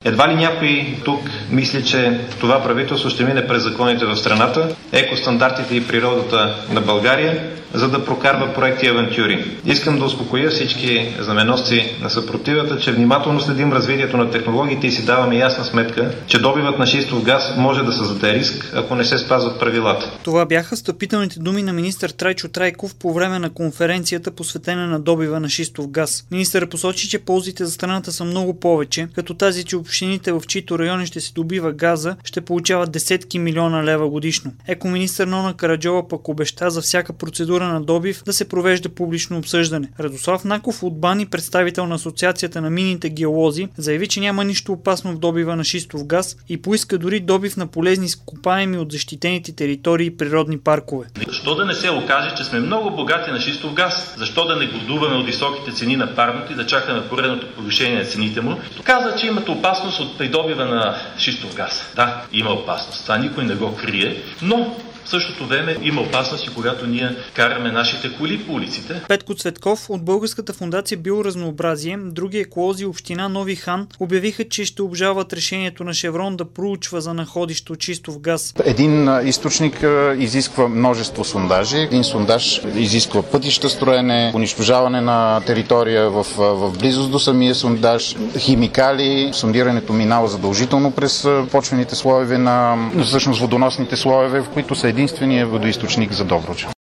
Едва ли някой тук мисли, че това правителство ще мине през законите в страната, екостандартите и природата на България, за да прокарва проекти и авантюри. Искам да успокоя всички знаменосци на съпротивата, че внимателно следим развитието на технологиите и си даваме ясна сметка, че добивът на шистов газ може да създаде риск, ако не се спазват правилата. Това бяха встъпителните думи на министър Трайчо Трайков по време на конференцията, посветена на добива на шистов газ. Министърът посочи, че ползите за страната са много повече, като тази, че общините, в чиито райони ще се добива газа, ще получават десетки милиона лева годишно. Екоминистър Нона Караджова пък обеща за всяка процедура на добив да се провежда публично обсъждане. Радослав Наков от БАН, представител на Асоциацията на минните геолози, заяви, че няма нищо опасно в добива на шистов газ и поиска дори добив на полезни изкопаеми от защитените територии и природни паркове. Защо да не се окаже, че сме много богати на шистов газ? Защо да не гласуваме от високите цени на парното и да чакаме поредното повишение на цените му? Каза, че имате опасност от придобива на шистов газ. Да, има опасност. Това никой не го крие, но в същото време има опасност и когато ние караме нашите коли по улиците. Петко Цветков от Българската фондация Биоразнообразие, други еколози община Нови хан обявиха, че ще обжалват решението на Шеврон да проучва за находище от шистов газ. Един източник изисква множество сондажи. Един сондаж изисква пътища строене, унищожаване на територия в близост до самия сондаж, химикали. Сондирането минава задължително през почвените слоеве на всъщност водоносните слоеве, в които са единствения водоизточник за Добруджа.